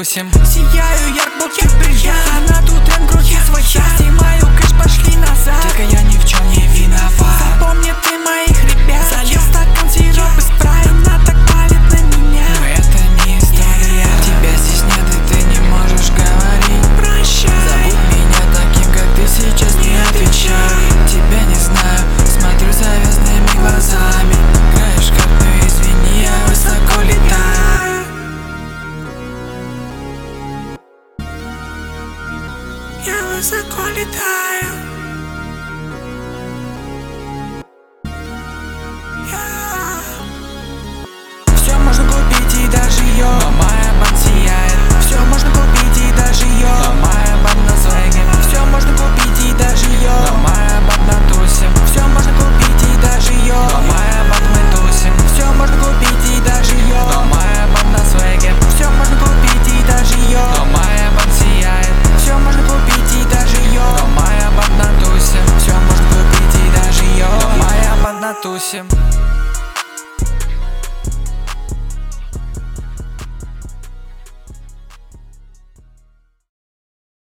тусим. Сияю ярко, как бриллиант. На ту тренд крути свой час. Снимаю кэш, пошли назад. Только я ни в чем не виноват. Запомни ты моих ребят. Залил стакан сироп и спрайт. Она так палит на меня. Но это не история. Тебя здесь нет и ты не можешь говорить. Прощай. Забудь меня таким, как ты сейчас, не отвечай. Тебя не знаю, смотрю завязанными глазами. Играешь карты, извини, я высоко летаю. Я высоко летаю. Все можно купить и даже ее. Но моя бан сияет. Все можно купить и даже ее. Но моя бан на свеге. Все можно купить и даже ее. Но моя бан на тусим. Все можно купить и даже ее. Но моя бан мы тусим. Все можно купить и даже ее. Но моя бан на свеге. Все можно купить и даже ее. Но моя бан сияет. Все можно купить и даже ее. Но моя бан на тусе. Все можно купить и даже ее. Но моя бан на тусе.